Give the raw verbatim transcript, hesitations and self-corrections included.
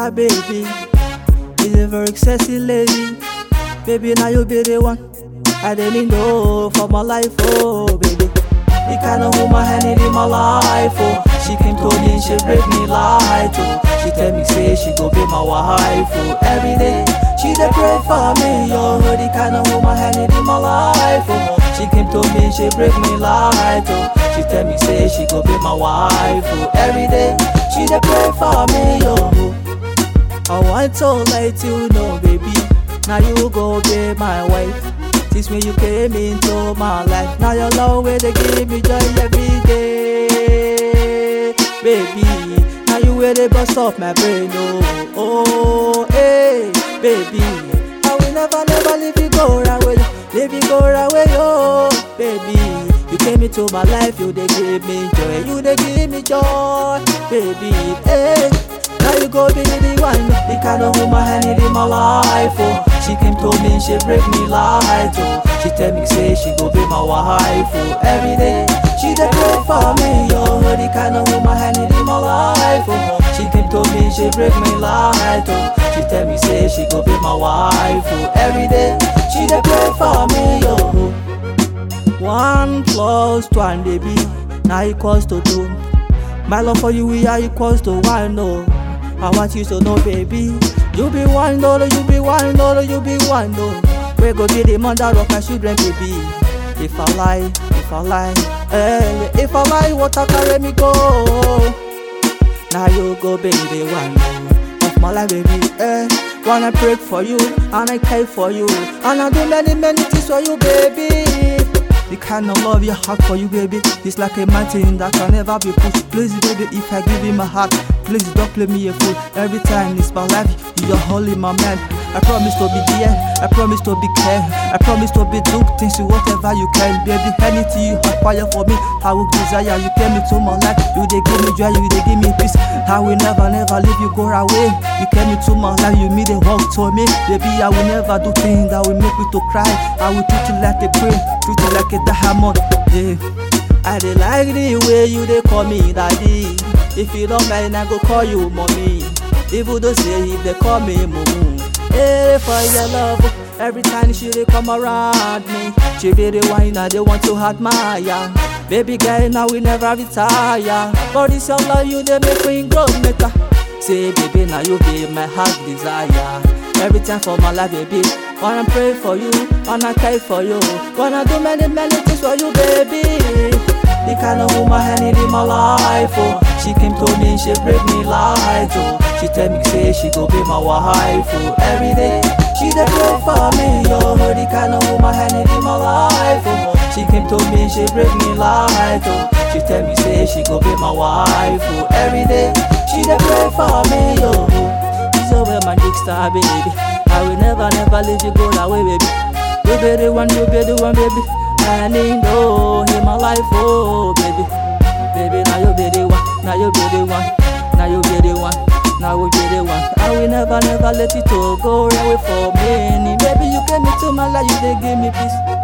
star baby. Is a very sexy lady. Baby, now you be the one I didn't know for my life, oh baby. The kind of woman I need in my life, oh. She came to me and she break me light, oh. She tell me say she go be my wife, oh. Every day she dey pray for me, oh. The kind of woman I need in my life, oh. She came to me and she break me light, oh. She tell me say she go be my wife, oh. Every day she dey pray for me, oh. I want to let you know, baby, now you go be my wife. Since when you came into my life, now your love will they give me joy every day, baby. Now you will they bust off my brain, oh, oh, hey, baby. I will never, never leave you go away, leave you go away, oh, baby. You came into my life, you they give me joy, you they give me joy, baby, hey. Now you go be the one, the kind of woman I need in my life, oh. She came to me and she break me light, oh. She tell me say she go be my wife, oh. Every day she dey pray for me, oh. The kind of woman I need in my life, oh. She came to me and she break me light, oh. She tell me say she go be my wife, oh. Every day she dey pray for me, oh. One plus one, baby, now equals to two. My love for you, we are equals to one, no. I want you to know, baby, you be one, no, you be one, no, you be one, no. We go be the mother of my children, baby. If I lie, if I lie, eh, if I lie, water carry me go. Now you go be the one, no, of my life, baby, eh. Wanna pray for you, and I care for you, and I do many, many things for you, baby. The kind of love you have for you, baby, it's like a mountain that can never be pushed. Please, baby, if I give you my heart, please don't play me a fool. Every time it's my life, you're holding my man. I promise to be there, I promise to be care, I promise to be do things to whatever you can, baby. Anything you acquire for me, I will desire. You came into my life, you they give me joy, you they give me peace. I will never, never leave you go away. You came into my life, you made a walk to me, baby. I will never do things that will make me to cry. I will treat you like a queen, treat you like a diamond, yeah. I dey like the way you they call me daddy. If you don't mind, I go call you mommy. Even though say if they call me mumu. Hey, for your love, every time she they come around me, she be the one that they want to admire. Baby girl, now we never retire. For this your love, you they make me grow better. Say baby, now you be my heart desire. Every time for my life, baby, wanna pray for you, wanna care for you, wanna do many, many things for you, baby. The kind of woman I need in my life, oh. She came to me and she break me light, oh. She tell me say she go be my wife, oh. Every day she dey pray for me, oh. The kind of woman I need in my life, oh. She came to me and she break me light, oh. She tell me say she go be my wife, oh. Every day she dey pray for me, oh. This is where my big star, baby. I will never, never let you go away, baby. You be the one, you be the one, baby. I need no in my life, oh baby. Baby, now you be the one, now you be the one, now you be the one, now you be the one. I will never, never let it all go away for me. Baby, you came into my life, you they give me peace.